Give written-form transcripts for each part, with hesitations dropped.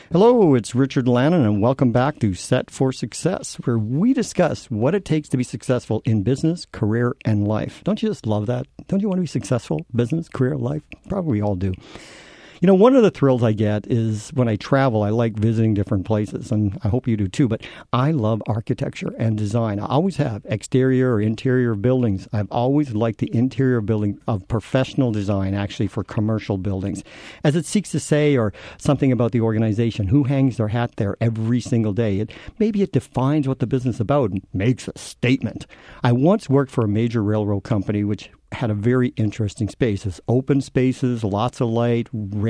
Hello, it's Richard Lannon, and welcome back to Set for Success, where we discuss what it takes to be successful in business, career, and life. Don't you just love that? Don't you want to be successful? Business, career, life? Probably we all do. You know, one of the thrills I get is when I travel, I like visiting different places, and I hope you do too, but I love architecture and design. I always have, exterior or interior buildings. I've always liked the interior building of professional design, actually, for commercial buildings. As it seeks to say, or something about the organization, who hangs their hat there every single day. Maybe it defines what the business is about and makes a statement. I once worked for a major railroad company, which had a very interesting space. It's open spaces, lots of light,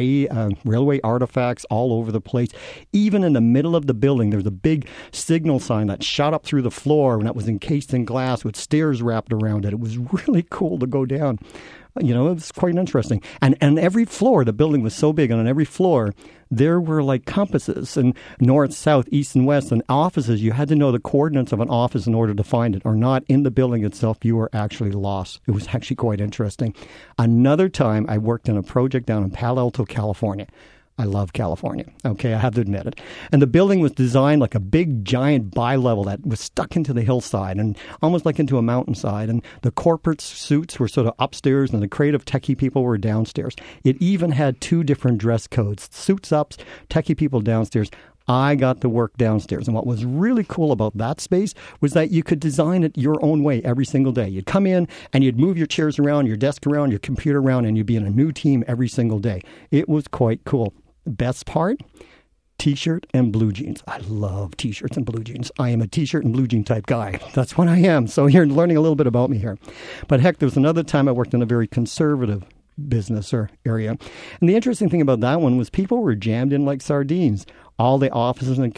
railway artifacts all over the place. Even in the middle of the building, there was a big signal sign that shot up through the floor and that was encased in glass with stairs wrapped around it. It was really cool to go down. You know, it was quite interesting. And every floor, the building was so big, and on every floor, there were like compasses and north, south, east, and west, and offices. You had to know the coordinates of an office in order to find it, or not in the building itself. You were actually lost. It was actually quite interesting. Another time, I worked on a project down in Palo Alto, California. I love California. Okay, I have to admit it. And the building was designed like a big, giant bi-level that was stuck into the hillside and almost like into a mountainside. And the corporate suits were sort of upstairs and the creative techie people were downstairs. It even had two different dress codes, suits up, techie people downstairs. I got to work downstairs. And what was really cool about that space was that you could design it your own way every single day. You'd come in and you'd move your chairs around, your desk around, your computer around, and you'd be in a new team every single day. It was quite cool. Best part? T-shirt and blue jeans. I love T-shirts and blue jeans. I am a T-shirt and blue jean type guy. That's what I am. So you're learning a little bit about me here. But heck, there was another time I worked in a very conservative business or area. And the interesting thing about that one was people were jammed in like sardines. All the offices and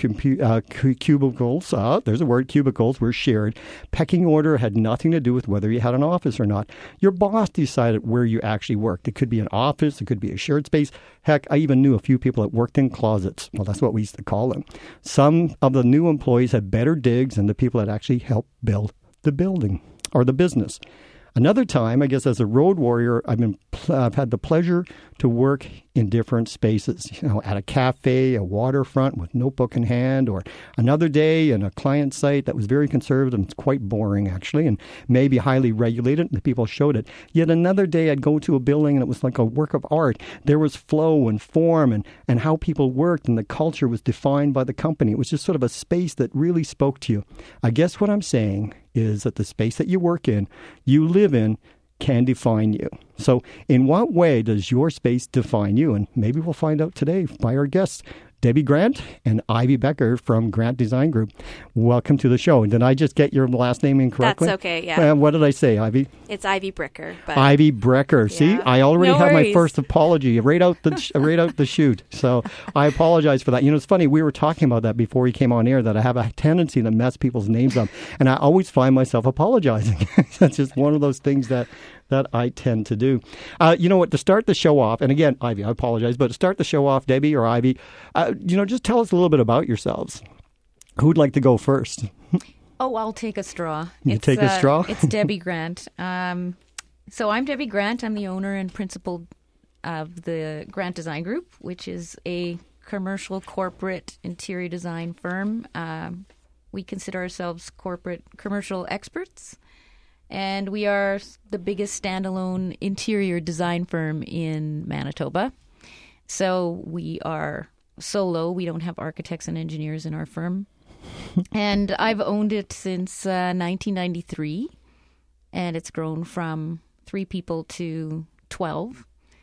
cubicles, there's a word, cubicles, were shared. Pecking order had nothing to do with whether you had an office or not. Your boss decided where you actually worked. It could be an office. It could be a shared space. Heck, I even knew a few people that worked in closets. Well, that's what we used to call them. Some of the new employees had better digs than the people that actually helped build the building or the business. Another time, I guess, as a road warrior, I've had the pleasure to work in different spaces, you know, at a cafe, a waterfront with notebook in hand, or another day in a client site that was very conservative and quite boring, actually, and maybe highly regulated, and the people showed it. Yet another day, I'd go to a building, and it was like a work of art. There was flow and form and how people worked, and the culture was defined by the company. It was just sort of a space that really spoke to you. I guess what I'm saying is that the space that you work in, you live in, can define you. So in what way does your space define you? And maybe we'll find out today by our guests, Debbie Grant and Ivy Becker from Grant Design Group. Welcome to the show. Did I just get your last name incorrectly? That's okay, yeah. What did I say, Ivy? It's Ivy Brecker. But Ivy Brecker. Yeah. See, I already have my first apology right out the chute. So I apologize for that. You know, it's funny. We were talking about that before we came on air, that I have a tendency to mess people's names up. And I always find myself apologizing. That's just one of those things that I tend to do. You know what, to start the show off, and again, Ivy, I apologize, but to start the show off, Debbie or Ivy, just tell us a little bit about yourselves. Who'd like to go first? Oh, I'll take a straw. Take a straw? It's Debbie Grant. So I'm Debbie Grant. I'm the owner and principal of the Grant Design Group, which is a commercial corporate interior design firm. We consider ourselves corporate commercial experts. And we are the biggest standalone interior design firm in Manitoba. So we are solo. We don't have architects and engineers in our firm. And I've owned it since 1993. And it's grown from 3 people to 12.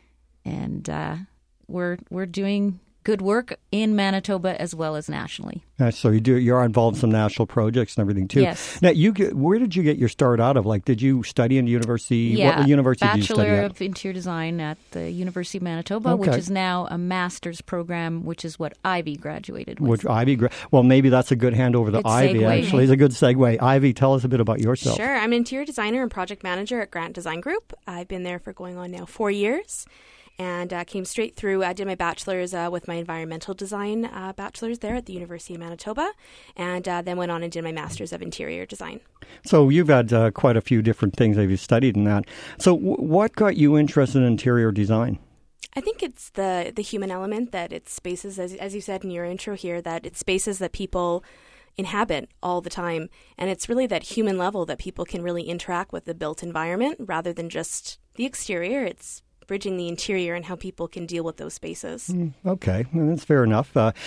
And we're doing good work in Manitoba as well as nationally. So you're involved in some national projects and everything too. Yes. Now, where did you get your start out of? Like, did you study in university? Yeah, what university did you study Bachelor at? of Interior Design at the University of Manitoba, which is now a master's program, which is what Ivy graduated with. Well, maybe that's a good handover to Ivy, segue. actually. It's a good segue. Ivy, tell us a bit about yourself. Sure. I'm an interior designer and project manager at Grant Design Group. I've been there for going on now 4 years. And came straight through. I did my bachelor's with my environmental design bachelor's there at the University of Manitoba, and then went on and did my master's of interior design. So you've had quite a few different things that you've studied in that. So what got you interested in interior design? I think it's the human element, that it's spaces, as you said in your intro here, that it's spaces that people inhabit all the time. And it's really that human level that people can really interact with the built environment rather than just the exterior. It's bridging the interior and how people can deal with those spaces. Okay, well, that's fair enough. I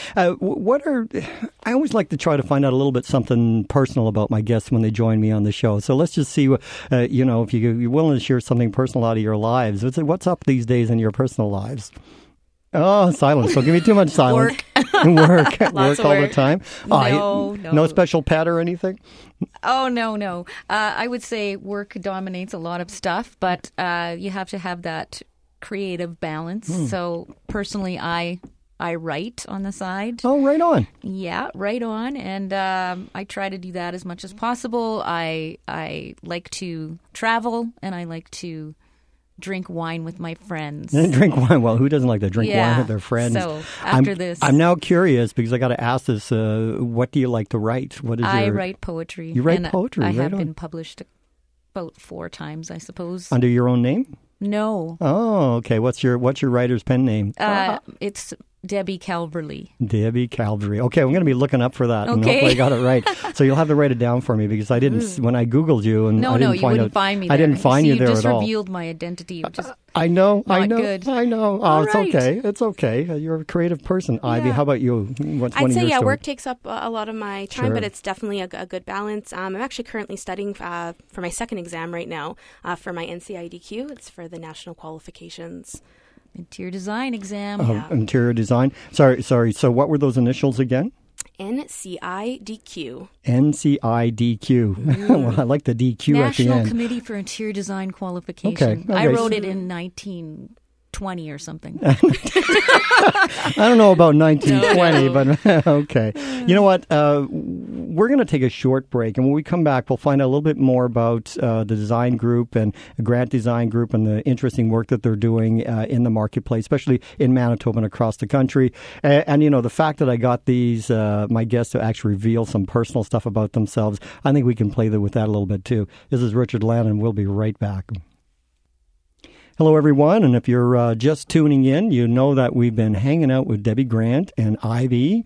always like to try to find out a little bit something personal about my guests when they join me on the show. So let's just see, if you're willing to share something personal out of your lives. What's up these days in your personal lives? Oh, silence. Don't give me too much silence. Work. Work all the time? No. No special pet or anything? Oh, no. I would say work dominates a lot of stuff, but you have to have that creative balance. So personally, I write on the side. Oh, right on. Yeah, right on. And I try to do that as much as possible. I like to travel, and I like to drink wine with my friends. Drink wine? Well, who doesn't like to drink wine with their friends? So after this, I'm now curious because I got to ask this. What do you like to write? I write poetry. You write poetry? I have been published about 4 times, I suppose. Under your own name? No. Oh, okay. What's your writer's pen name? It's Debbie Calverley. Debbie Calverley. Okay, I'm going to be looking up for that. Okay. And hopefully I got it right. So you'll have to write it down for me because I didn't, when I Googled you and No, you wouldn't find me there. I didn't find you there at all. You just revealed my identity, which is I know. good. I know. Oh, All it's right. okay. It's okay. You're a creative person. Yeah. Ivy, how about you? What's I'd one of say, your stories? work takes up a lot of my time, Sure. but it's definitely a good balance. I'm actually currently studying for my second exam right now for my NCIDQ. It's for the national qualifications. interior design exam. Interior design. Sorry. So what were those initials again? NCIDQ. NCIDQ. Well, I like the DQ at the National end. Committee for Interior Design Qualification. Okay. I wrote it in 1920 or something. I don't know about 1920, but okay. You know what? We're going to take a short break, and when we come back, we'll find out a little bit more about the design group and the Grant Design Group and the interesting work that they're doing in the marketplace, especially in Manitoba and across the country. And the fact that I got these, my guests to actually reveal some personal stuff about themselves, I think we can play with that a little bit too. This is Richard Lannon. We'll be right back. Hello, everyone, and if you're just tuning in, you know that we've been hanging out with Debbie Grant and Ivy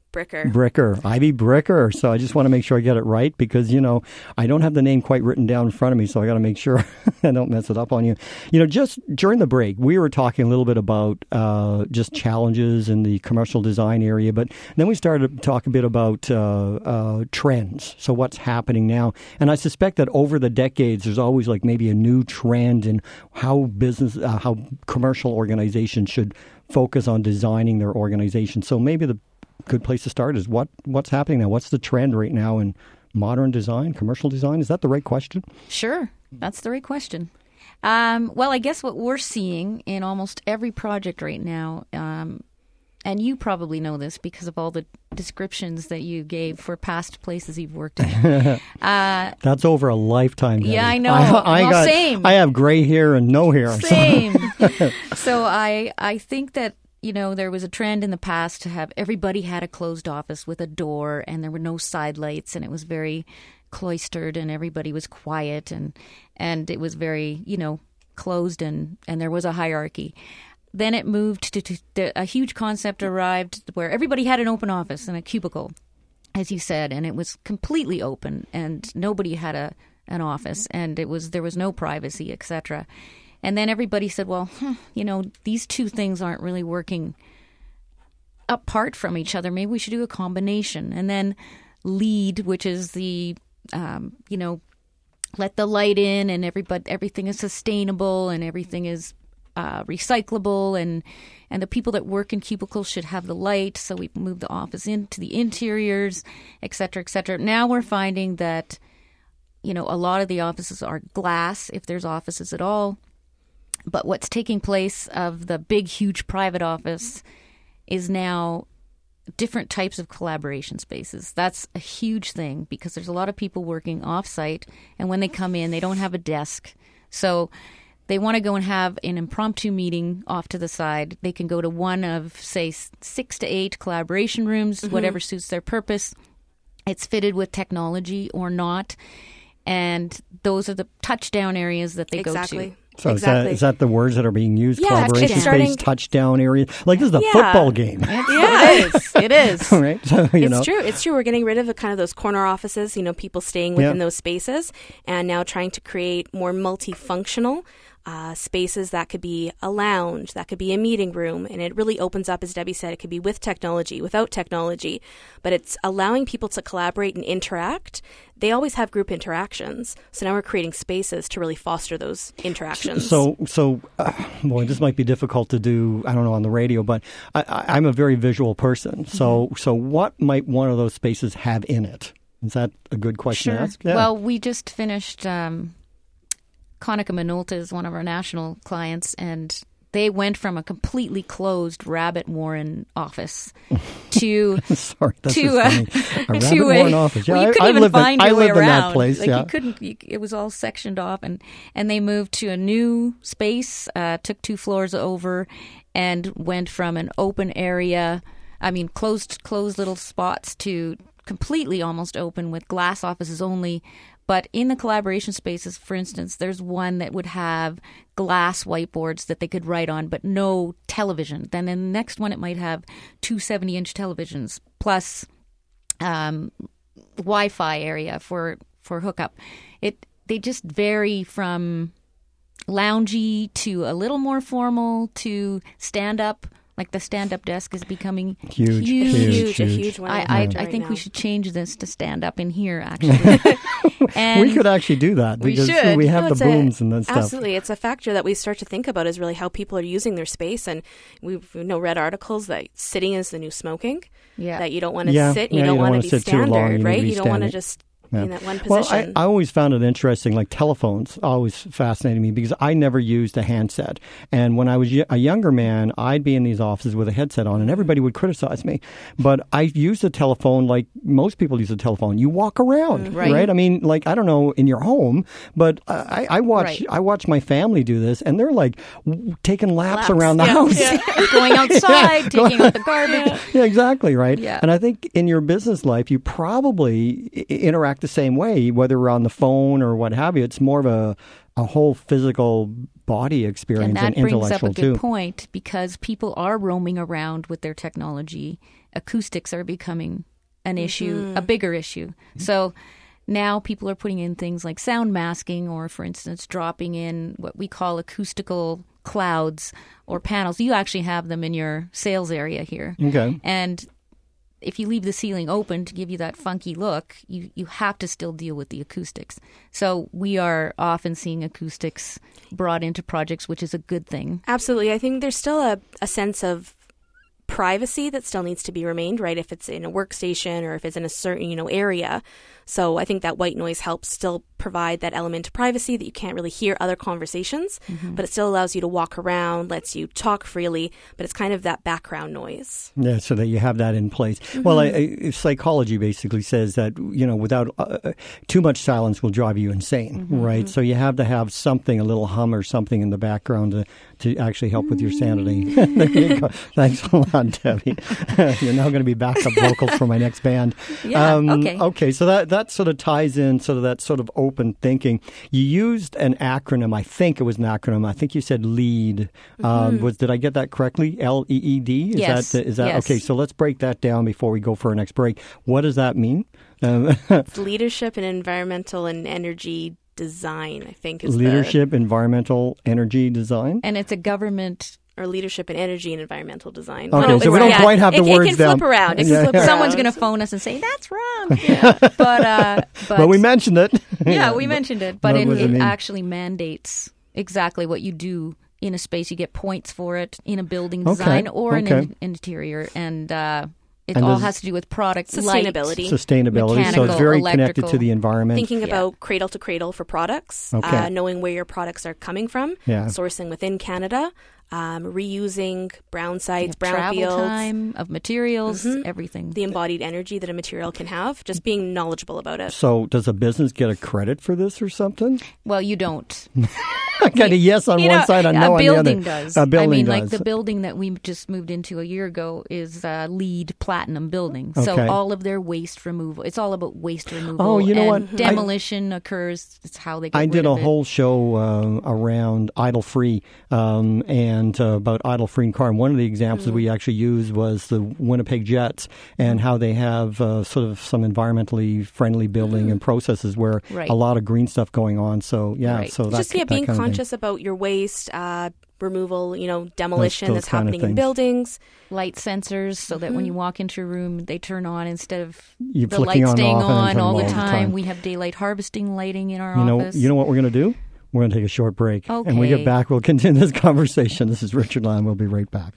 Ivy Bricker. So I just want to make sure I get it right because, I don't have the name quite written down in front of me, so I got to make sure I don't mess it up on you. Just during the break, we were talking a little bit about just challenges in the commercial design area, but then we started to talk a bit about trends. So what's happening now? And I suspect that over the decades, there's always like maybe a new trend in how how commercial organizations should focus on designing their organization. So maybe the good place to start is what's happening now? What's the trend right now in modern design, commercial design? Is that the right question? Sure. That's the right question. Well, I guess what we're seeing in almost every project right now, and you probably know this because of all the descriptions that you gave for past places you've worked in. That's over a lifetime. Debbie. Yeah, I know. Same. I have gray hair and no hair. Same. So I think that there was a trend in the past to have everybody had a closed office with a door and there were no side lights and it was very cloistered and everybody was quiet and it was very, closed and there was a hierarchy. Then it moved to a huge concept arrived where everybody had an open office and a cubicle, as you said, and it was completely open and nobody had an office and there was no privacy, etc. And then everybody said, well, these two things aren't really working apart from each other. Maybe we should do a combination. And then LEED, which is the, let the light in and everything is sustainable and everything is recyclable and the people that work in cubicles should have the light. So we moved the office into the interiors, et cetera, et cetera. Now we're finding that, a lot of the offices are glass, if there's offices at all. But what's taking place of the big, huge private office is now different types of collaboration spaces. That's a huge thing because there's a lot of people working off-site, and when they come in, they don't have a desk. So they want to go and have an impromptu meeting off to the side. They can go to one of, say, 6 to 8 collaboration rooms, whatever suits their purpose. It's fitted with technology or not. And those are the touchdown areas that they go to. So Exactly. is that the words that are being used? Yeah, Collaboration it's space, starting- touchdown area. Like this is a Yeah. football game. Yeah. It is. Right? So, It's true. It's true. We're getting rid of kind of those corner offices, people staying within Yeah. those spaces, and now trying to create more multifunctional spaces that could be a lounge, that could be a meeting room. And it really opens up, as Debbie said, it could be with technology, without technology, but it's allowing people to collaborate and interact. They always have group interactions. So now we're creating spaces to really foster those interactions. So, boy, this might be difficult to do, I don't know, on the radio, but I'm a very visual person. So what might one of those spaces have in it? Is that a good question to ask? Yeah. Well, we just finished Konica Minolta is one of our national clients, and they went from a completely closed rabbit warren office to Sorry, that's to, just funny. A rabbit to warren office. Yeah, well, you couldn't I even lived find I your way lived in around. that place. Like yeah. you couldn't. It was all sectioned off, and they moved to a new space. Took 2 floors over, and went from an open area. I mean, closed little spots to completely almost open with glass offices only. But in the collaboration spaces, for instance, there's one that would have glass whiteboards that they could write on, but no television. Then in the next one, it might have 2 70-inch televisions plus Wi-Fi area for hookup. They just vary from loungy to a little more formal to stand-up. Like the stand-up desk is becoming Huge. A huge one. I right think now. we should change this to stand up in here, actually. And We could actually do that We because should. we have No, the it's booms and that stuff. Absolutely. It's a factor that we start to think about is really how people are using their space. And we've read articles that sitting is the new smoking, Yeah. that you don't want to Yeah, sit, yeah, you don't want to be sit too long, you standard, need to right? be You don't want to standing. just Yeah. in that one Well, position. I always found it interesting, like telephones always fascinated me because I never used a handset. And when I was a younger man, I'd be in these offices with a headset on and everybody would criticize me. But I used a telephone like most people use a telephone. You walk around, Right. right? I mean, like, I don't know, in your home, but I watch my family do this and they're like taking laps around the house. Going outside, taking out the garbage. Yeah, exactly, right? Yeah. And I think in your business life, you probably interact the same way, whether we're on the phone or what have you. It's more of a whole physical body experience And and, that brings up intellectual a good too. point because people are roaming around with their technology. Acoustics are becoming an issue, a bigger issue. So now people are putting in things like sound masking or, for instance, dropping in what we call acoustical clouds or panels. You actually have them in your sales area here. Okay. And if you leave the ceiling open to give you that funky look, you have to still deal with the acoustics. So we are often seeing acoustics brought into projects, which is a good thing. Absolutely. I think there's still a sense of privacy that still needs to be remained, right? If it's in a workstation or if it's in a certain, area. So I think that white noise helps still provide that element of privacy that you can't really hear other conversations, but it still allows you to walk around, lets you talk freely, but it's kind of that background noise. Yeah, so that you have that in place. Well, psychology basically says that, without too much silence will drive you insane, right? So you have to have something, a little hum or something in the background to actually help with your sanity. There you go. Thanks a lot, Debbie. You're now going to be backup vocals for my next band. Yeah, okay. Okay, so that sort of ties in sort of that sort of open thinking. You used an acronym. I think it was an acronym. I think you said LEAD. Did I get that correctly? LEED? Yes. Is that Yes. okay? So let's break that down before we go for our next break. What does that mean? It's leadership in environmental and energy design, I think, is Leadership, environmental, energy design. And it's a government. or leadership in energy and environmental design. Okay, so we don't quite have the words It can down. flip around. It can Yeah. flip around. Someone's going to phone us and say, that's wrong. But we mentioned it. yeah, we mentioned it. But what does it it mean? actually mandates exactly what you do in a space. You get points for it in a building Okay, design or okay. an interior. And it And all does- has to do with product Sustainability. Sustainability. So it's Mechanical, very connected to electrical. the environment. Thinking about cradle to cradle for products, Okay. knowing where your products are coming from, Yeah. sourcing within Canada, reusing brown sites, brown travel fields, time of materials, everything. the embodied energy that a material can have, just being knowledgeable about it. So does a business get a credit for this or something? Well, you don't. I got a yes on one side, a no on the other. A building does. A building does. Like the building that we just moved into a year ago is a LEED Platinum building. Okay. So all of their waste removal, it's all about waste removal. Oh, you know and what? Demolition occurs. It's how they get I rid did a of it. whole show around idle free and about idle free car. And one of the examples we actually used was the Winnipeg Jets and how they have sort of some environmentally friendly building and processes where Right. a lot of green stuff going on. So, yeah. Right. So Just that being kind of thing. conscious about your waste, removal, demolition those that's kind of happening in things. buildings. Light sensors so that when you walk into a room, they turn on instead of You're the flicking light on staying and off and on turning all them the all the time. time. We have daylight harvesting lighting in our You office. know what we're going to do? We're going to take a short break. And when we Okay. get back, we'll continue this conversation. This is Richard Land. We'll be right back.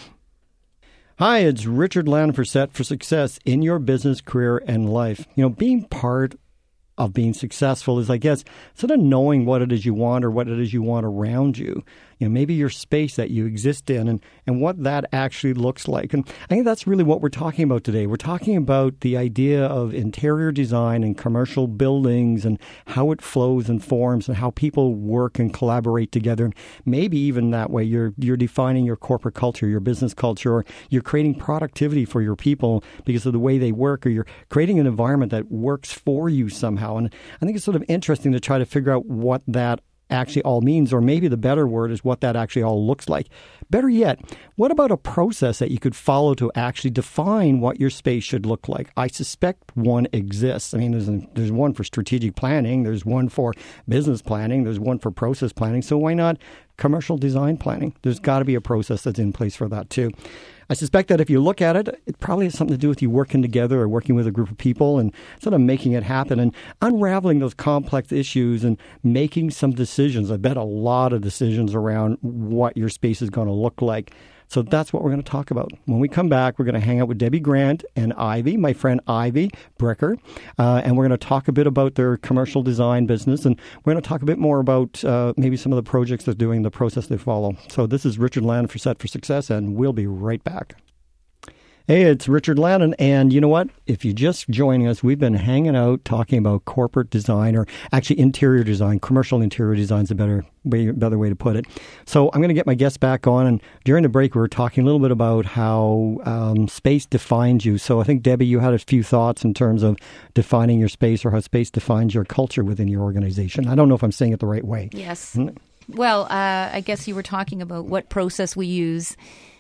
Hi, it's Richard Land for Set for Success in your business, career, and life. Being part of being successful is, I guess, sort of knowing what it is you want or what it is you want around you. Maybe your space that you exist in and what that actually looks like. And I think that's really what we're talking about today. We're talking about the idea of interior design and commercial buildings and how it flows and forms and how people work and collaborate together. And maybe even that way you're defining your corporate culture, your business culture, or you're creating productivity for your people because of the way they work, or you're creating an environment that works for you somehow. And I think it's sort of interesting to try to figure out what that actually all means, or maybe the better word is what that actually all looks like. Better yet, what about a process that you could follow to actually define what your space should look like? I suspect one exists. I mean, there's one for strategic planning, there's one for business planning, there's one for process planning. So why not commercial design planning? There's got to be a process that's in place for that too. I suspect that if you look at it, it probably has something to do with you working together or working with a group of people and sort of making it happen and unraveling those complex issues and making some decisions. I bet a lot of decisions around what your space is going to look like. So that's what we're going to talk about. When we come back, we're going to hang out with Debbie Grant and Ivy, my friend Ivy Brecker, and we're going to talk a bit about their commercial design business, and we're going to talk a bit more about maybe some of the projects they're doing, the process they follow. So this is Richard Land for Set for Success, and we'll be right back. Hey, it's Richard Lannon, and you know what? If you're just joining us, we've been hanging out talking about corporate design, or actually interior design. Commercial interior design is a better way to put it. So I'm going to get my guests back on, and during the break we were talking a little bit about how space defines you. So I think, Debbie, you had a few thoughts in terms of defining your space or how space defines your culture within your organization. I don't know if I'm saying it the right way. Yes. Well, I guess you were talking about what process we use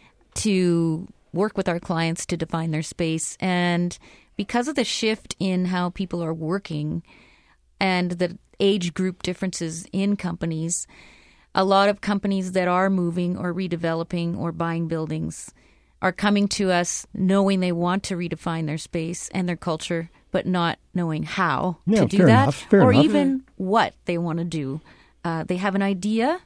to work with our clients to define their space. And because of the shift in how people are working and the age group differences in companies, a lot of companies that are moving or redeveloping or buying buildings are coming to us knowing they want to redefine their space and their culture, but not knowing how to do that, fair enough. even what they want to do. They have an idea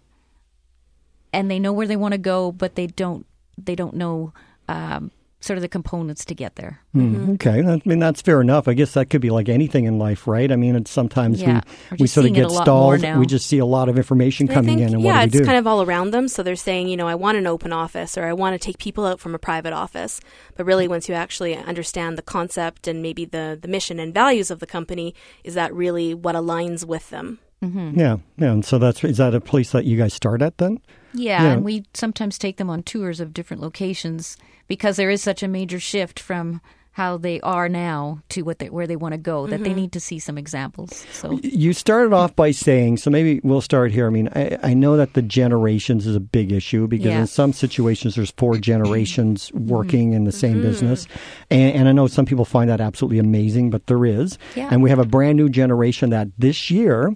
and they know where they want to go, but they don't know sort of the components to get there. Okay. I mean, that's fair enough. I guess that could be like anything in life, right? I mean, it's sometimes we sort of get stalled. We just see a lot of information coming in, and what do we do? Yeah, it's kind of all around them. So they're saying, I want an open office, or I want to take people out from a private office. But really, once you actually understand the concept and maybe the mission and values of the company, is that really what aligns with them? Mm-hmm. Yeah. And so is that a place that you guys start at then? Yeah, and we sometimes take them on tours of different locations because there is such a major shift from how they are now to where they want to go, that they need to see some examples. So you started off by saying, so maybe we'll start here. I mean, I know that the generations is a big issue because in some situations there's 4 generations working in the same business. And I know some people find that absolutely amazing, but there is. Yeah. And we have a brand new generation that this year,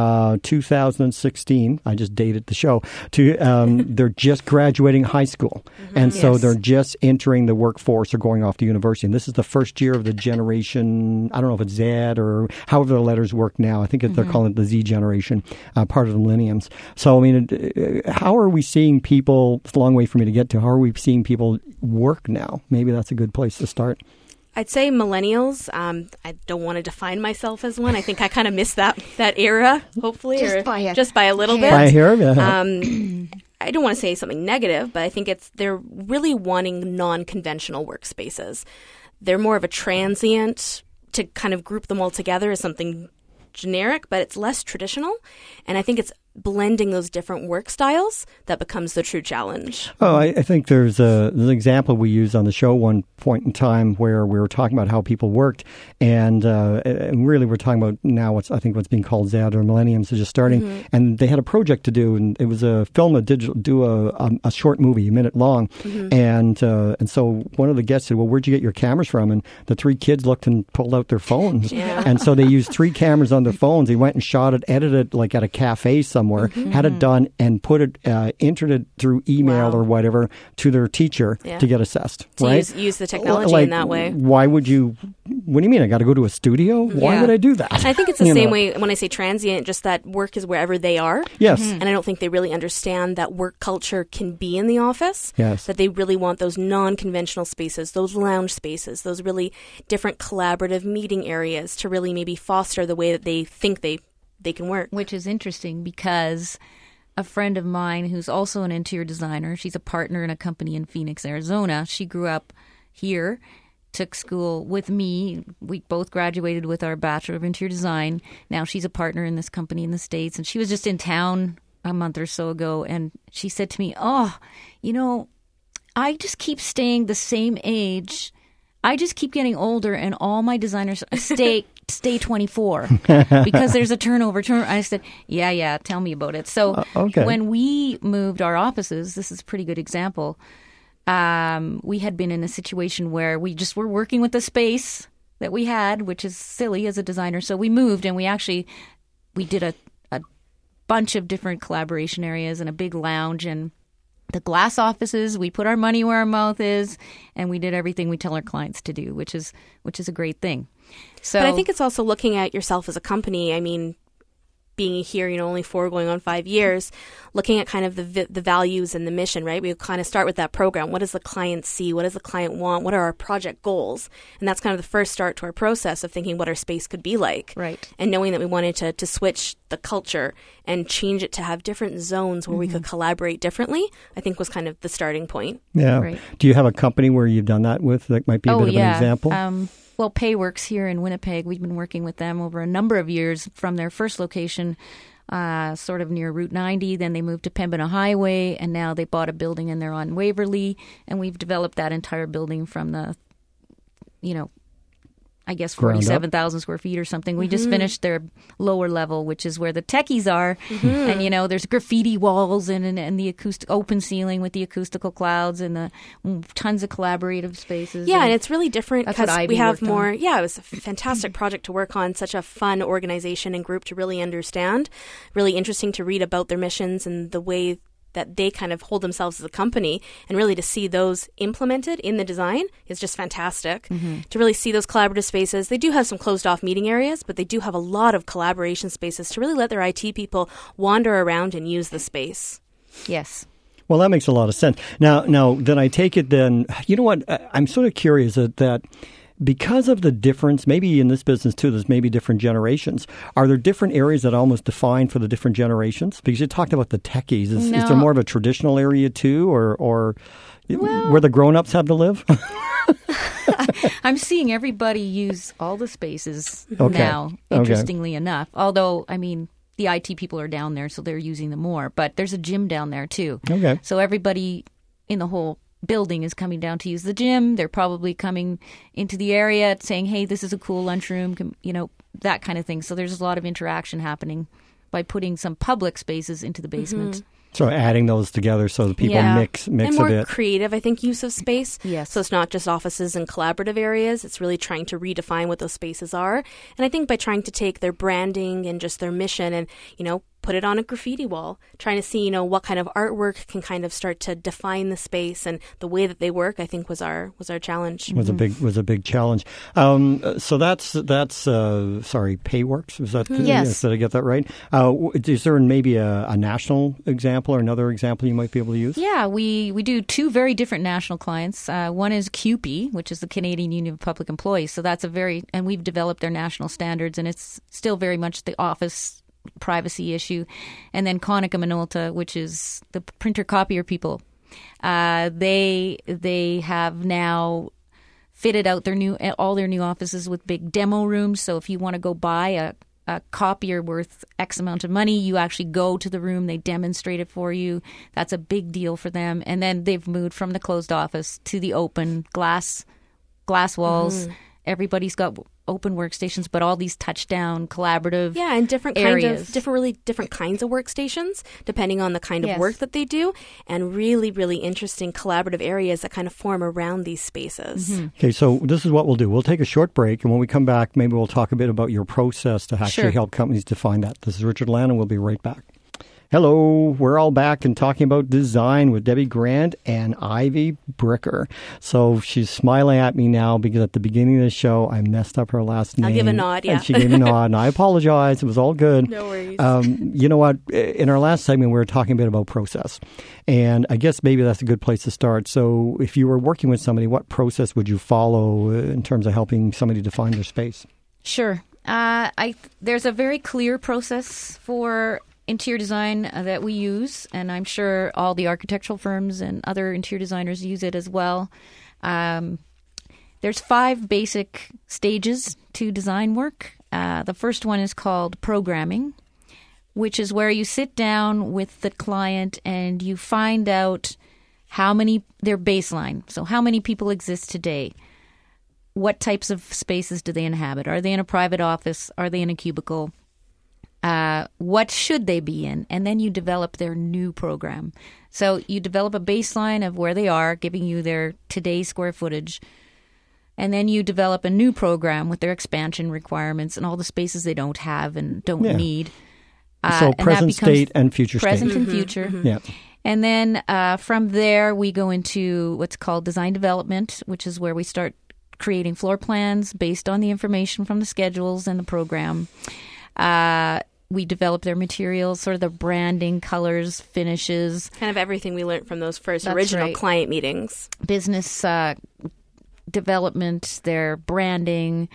2016, I just dated the show, they're just graduating high school. And so they're just entering the workforce or going off to university. And this is the first year of the generation, I don't know if it's Z or however the letters work now. I think they're calling it the Z generation, part of the millenniums. So, I mean, how are we seeing people, it's a long way for me to get to, how are we seeing people work now? Maybe that's a good place to start. I'd say millennials. I don't want to define myself as one. I think I kind of missed that era, hopefully. Just by a little bit. By a hair, I don't want to say something negative, but I think they're really wanting non-conventional workspaces. They're more of a transient, to kind of group them all together as something generic, but it's less traditional. And I think it's blending those different work styles that becomes the true challenge. Oh, I think there's an example we used on the show one point in time where we were talking about how people worked, and really we're talking about now what's being called Z or millenniums is just starting, and they had a project to do, and it was a short movie, a minute long, and so one of the guests said, "Well, where'd you get your cameras from?" And the three kids looked and pulled out their phones, and so they used 3 cameras on their phones. They went and shot it, edited it like at a cafe somewhere, had it done, and put it, entered it through email or whatever to their teacher to get assessed. Right? Use the technology in that way. Why would you? What do you mean? I got to go to a studio? Why would I do that? And I think it's the same way when I say transient, just that work is wherever they are. Yes. And I don't think they really understand that work culture can be in the office. Yes. That they really want those non-conventional spaces, those lounge spaces, those really different collaborative meeting areas to really maybe foster the way that they think they can work. Which is interesting because a friend of mine who's also an interior designer, she's a partner in a company in Phoenix, Arizona. She grew up here, took school with me. We both graduated with our Bachelor of Interior Design. Now she's a partner in this company in the States. And she was just in town a month or so ago. And she said to me, I just keep staying the same age. I just keep getting older and all my designers stay 24 because there's a turnover. I said, yeah, tell me about it. So when we moved our offices, this is a pretty good example. We had been in a situation where we just were working with the space that we had, which is silly as a designer. So we moved and we did a bunch of different collaboration areas and a big lounge and the glass offices. We put our money where our mouth is, and we did everything we tell our clients to do, which is a great thing. So, but I think it's also looking at yourself as a company. I mean, being here, only 4 going on 5 years, looking at kind of the values and the mission, right? We kind of start with that program. What does the client see? What does the client want? What are our project goals? And that's kind of the first start to our process of thinking what our space could be like. Right. And knowing that we wanted to switch the culture and change it to have different zones where we could collaborate differently, I think was kind of the starting point. Yeah. Right. Do you have a company where you've done that with that might be a bit of an example? Well, Payworks here in Winnipeg, we've been working with them over a number of years from their first location, sort of near Route 90. Then they moved to Pembina Highway, and now they bought a building and they're on Waverly. And we've developed that entire building from the, 47,000 square feet or something. We just finished their lower level, which is where the techies are. And, there's graffiti walls and the acoustic open ceiling with the acoustical clouds and the tons of collaborative spaces. Yeah, and it's really different because we have more. On. Yeah, it was a fantastic project to work on, such a fun organization and group to really understand. Really interesting to read about their missions and the way that they kind of hold themselves as a company, and really to see those implemented in the design is just fantastic. To really see those collaborative spaces. They do have some closed off meeting areas, but they do have a lot of collaboration spaces to really let their IT people wander around and use the space. Yes. Well, that makes a lot of sense. Now, then I take it then, you know what, I'm sort of curious that because of the difference, maybe in this business too, there's maybe different generations. Are there different areas that almost define for the different generations? Because you talked about the techies. Is there more of a traditional area too, or where the grown-ups have to live? I'm seeing everybody use all the spaces now, interestingly enough. Although, the IT people are down there, so they're using them more. But there's a gym down there too. Okay. So everybody in the whole building is coming down to use the gym. They're probably coming into the area saying, hey, this is a cool lunchroom, that kind of thing. So there's a lot of interaction happening by putting some public spaces into the basement. So adding those together so that people mix and a more bit. creative, I think, use of space. Yes. So it's not just offices and collaborative areas. It's really trying to redefine what those spaces are. And I think by trying to take their branding and just their mission and, put it on a graffiti wall, trying to see, what kind of artwork can kind of start to define the space and the way that they work, I think was our challenge. Was a big challenge. So that's Payworks. Was that? Yes. Did I get that right? Is there maybe a national example or another example you might be able to use? Yeah, we do 2 very different national clients. One is CUPE, which is the Canadian Union of Public Employees. So that's and we've developed their national standards, and it's still very much the office privacy issue. And then Konica Minolta, which is the printer copier people. They have now fitted out all their new offices with big demo rooms. So if you want to go buy a copier worth X amount of money. You actually go to the room, they demonstrate it for you. That's a big deal for them. And then they've moved from the closed office to the open glass walls. Everybody's got open workstations, but all these touch-down collaborative and different areas. different kinds of workstations, depending on the kind of work that they do, and really, really interesting collaborative areas that kind of form around these spaces. Okay, so this is what we'll do. We'll take a short break, and when we come back, maybe we'll talk a bit about your process to actually help companies define that. This is Richard Lannon. We'll be right back. Hello, we're all back and talking about design with Debbie Grant and Ivy Bricker. So she's smiling at me now because at the beginning of the show, I messed up her last name. I'll give a nod, And she gave a nod, and I apologize. It was all good. No worries. You know what? In our last segment, we were talking a bit about process. And I guess maybe that's a good place to start. So if you were working with somebody, what process would you follow in terms of helping somebody define their space? Sure. There's a very clear process for interior design that we use, and I'm sure all the architectural firms and other interior designers use it as well. There's 5 basic stages to design work. The first one is called programming, which is where you sit down with the client and you find out their baseline. So how many people exist today? What types of spaces do they inhabit? Are they in a private office? Are they in a cubicle? What should they be in? And then you develop their new program. So you develop a baseline of where they are, giving you their today's square footage. And then you develop a new program with their expansion requirements and all the spaces they don't have and don't need. So present state and future state. Present and future. Yeah. And then from there, we go into what's called design development, which is where we start creating floor plans based on the information from the schedules and the program. We develop their materials, sort of the branding, colors, finishes. Kind of everything we learned from those first original client meetings. Business development, their branding,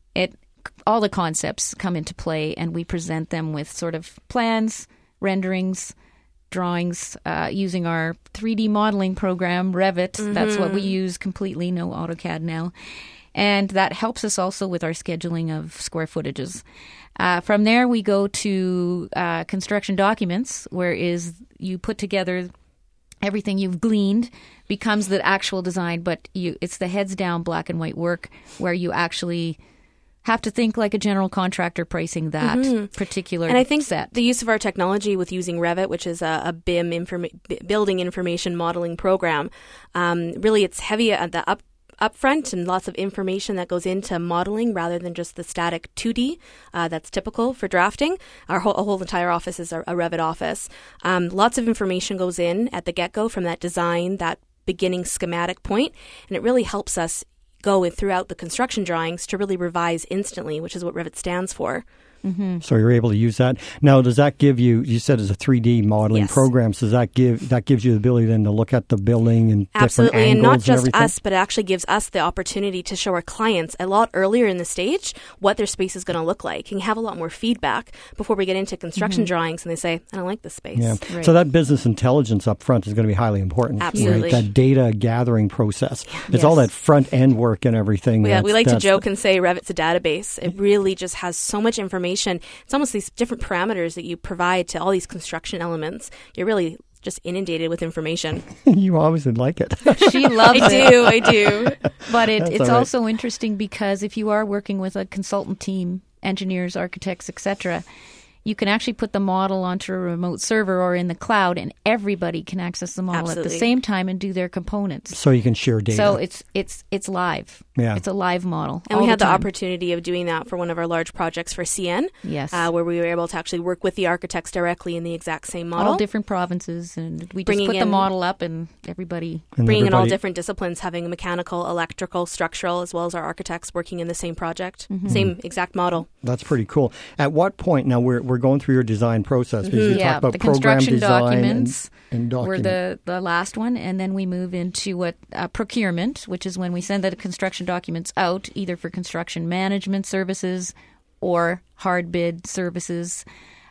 all the concepts come into play, and we present them with sort of plans, renderings, drawings, using our 3D modeling program, Revit. That's what we use completely, no AutoCAD now. And that helps us also with our scheduling of square footages. From there, we go to construction documents, where you put together everything you've gleaned, becomes the actual design, but it's the heads down black and white work where you actually have to think like a general contractor pricing that particular set. And I think the use of our technology with using Revit, which is a BIM, building information modeling program, really it's heavy at the upfront and lots of information that goes into modeling rather than just the static 2D that's typical for drafting. Our whole entire office is a Revit office. Lots of information goes in at the get-go from that design, that beginning schematic point, and it really helps us go throughout the construction drawings to really revise instantly, which is what Revit stands for. So you're able to use that. Now, does that give you said it's a 3D modeling program, so that gives you the ability then to look at the building and different angles and not just everything? us, but it actually gives us the opportunity to show our clients a lot earlier in the stage what their space is going to look like and have a lot more feedback before we get into construction drawings and they say, I don't like this space. Yeah. Right. So that business intelligence up front is going to be highly important. Absolutely. Right? That data gathering process. It's all that front end work and everything. Yeah, we like to joke and say Revit's a database. It really just has so much information. It's almost these different parameters that you provide to all these construction elements. You're really just inundated with information. You always would like it. She loves it. I do. But it's also interesting because if you are working with a consultant team, engineers, architects, etc., you can actually put the model onto a remote server or in the cloud, and everybody can access the model at the same time and do their components. So you can share data. So it's live. Yeah. It's a live model. And we had the opportunity of doing that for one of our large projects for CN. Yes. Where we were able to actually work with the architects directly in the exact same model. All different provinces, and we just put the model up and everybody... Bringing in all different disciplines, having mechanical, electrical, structural, as well as our architects working in the same project. Same exact model. That's pretty cool. At what point, now we're going through your design process, because you talk about the program construction design documents and were the last one, and then we move into what procurement, which is when we send the construction documents out, either for construction management services or hard bid services.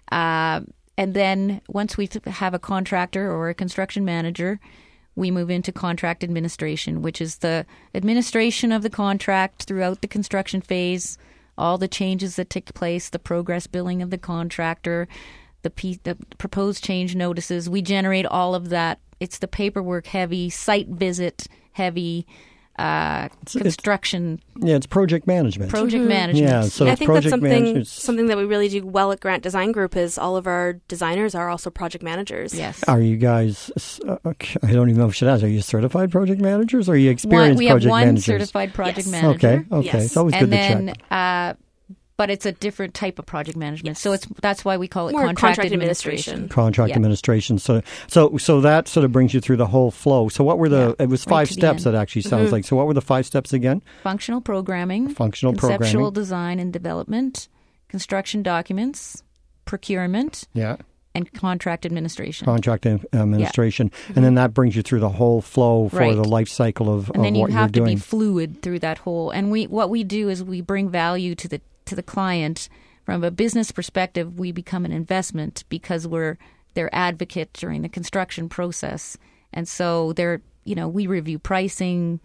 And then once we have a contractor or a construction manager, we move into contract administration, which is the administration of the contract throughout the construction phase, all the changes that take place, the progress billing of the contractor, the proposed change notices. We generate all of that. It's the paperwork heavy, site visit heavy, construction. It's project management. Project management. Yeah, so I think that's project something that we really do well at Grant Design Group is all of our designers are also project managers. Yes. Are you guys, I don't even know if I should ask, are you certified project managers or are you experienced we project have one managers? certified project Yes. manager. Okay. Yes. It's always good to check. But it's a different type of project management. Yes. So that's why we call it More contract administration. administration. Contract Yeah. administration. So that sort of brings you through the whole flow. So what were it was right 5 to the steps end. that actually sounds like. So what were the 5 steps again? Functional programming, Functional conceptual programming. design and development, construction documents, procurement, Yeah. and contract administration. Contract administration. And then that brings you through the whole flow for Right. the life cycle of And then what you you're have to doing. be fluid through that whole. And what we do is we bring value to the client. From a business perspective, we become an investment because we're their advocate during the construction process. And so we review pricing,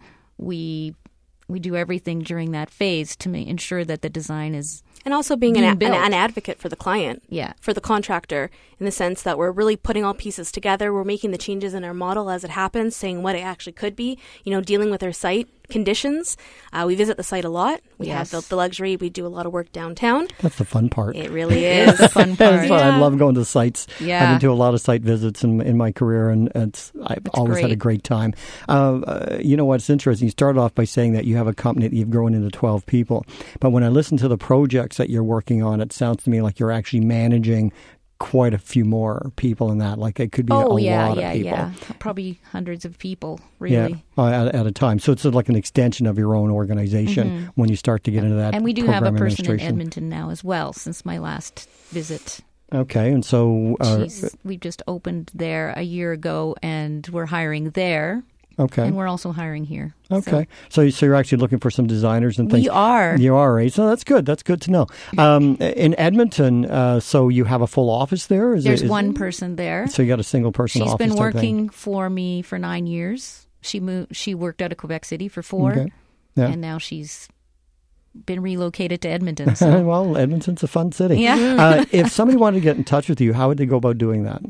we do everything during that phase to ensure that the design is And also being being an built. advocate for the client, Yeah. for the contractor, in the sense that we're really putting all pieces together. We're making the changes in our model as it happens, saying what it actually could be, dealing with our site conditions. We visit the site a lot. We Yes. have the luxury. We do a lot of work downtown. That's the fun part. It really It is is. a fun It's part. fun. I Yeah. love going to sites. Yeah. I've been to a lot of site visits in my career, and I've always had a great time. You know what's interesting? You started off by saying that you have a company that you've grown into 12 people. But when I listen to the projects that you're working on, it sounds to me like you're actually managing quite a few more people in that. Like it could be a lot of people. Yeah. Probably hundreds of people, really. Yeah, at a time. So it's sort of like an extension of your own organization when you start to get into that. And we do have a program person in administration. Edmonton now as well since my last visit. Okay, and so We just opened there a year ago, and we're hiring there, okay, and we're also hiring here. okay. So you're actually looking for some designers and things. We are. You are, right? So that's good. That's good to know. In Edmonton, so you have a full office there? There's one person there. So you got a single person She's office been type thing? working for me for 9 years. She worked out of Quebec City for 4, Okay. Yeah. and now she's been relocated to Edmonton. So. Well, Edmonton's a fun city. Yeah. If somebody wanted to get in touch with you, how would they go about doing that?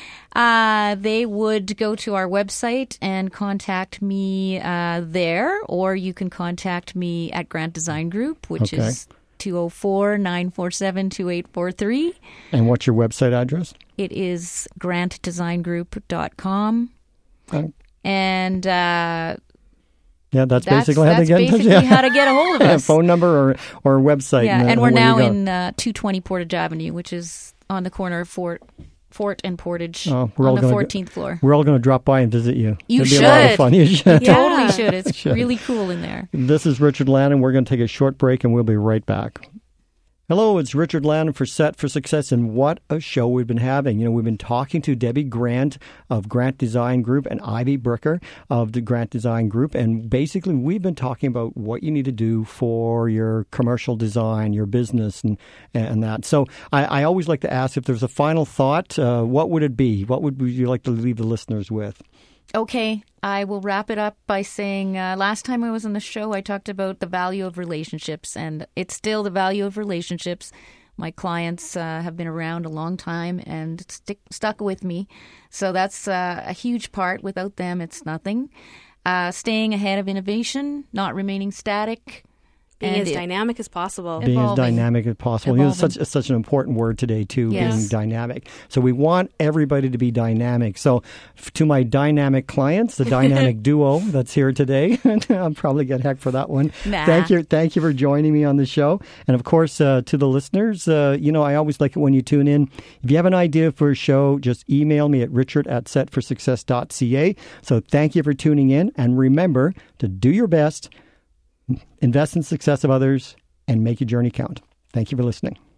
They would go to our website and contact me there, or you can contact me at Grant Design Group, which Okay. is 204-947-2843. And what's your website address? It is grantdesigngroup.com. Okay. And Yeah, that's basically how they get in touch. basically how to get a hold of us. Phone number or website. Yeah, and then we're away now you go. in 220 Portage Avenue, which is on the corner of Fort and Portage Oh, we're all on the gonna 14th floor. We're all going to drop by and visit you. You It'd be a lot of should. fun. You should. Yeah. Totally should. It's Should. really cool in there. This is Richard Lannon. We're going to take a short break and we'll be right back. Hello, it's Richard Lannon for Set for Success, and what a show we've been having. We've been talking to Debbie Grant of Grant Design Group and Ivy Bricker of the Grant Design Group, and basically we've been talking about what you need to do for your commercial design, your business, and that. So I always like to ask if there's a final thought, what would it be? What would you like to leave the listeners with? Okay, I will wrap it up by saying last time I was on the show, I talked about the value of relationships, and it's still the value of relationships. My clients have been around a long time and stuck with me, so that's a huge part. Without them, it's nothing. Staying ahead of innovation, not remaining static. Being and as dynamic as possible. Being as Evolving. dynamic as possible. It's such an important word today, too, Yes. being dynamic. So we want everybody to be dynamic. So to my dynamic clients, the dynamic duo that's here today, I'll probably get heck for that one. Nah. Thank you for joining me on the show. And of course, to the listeners, I always like it when you tune in. If you have an idea for a show, just email me at richard@setforsuccess.ca. So thank you for tuning in. And remember to do your best, invest in the success of others, and make your journey count. Thank you for listening.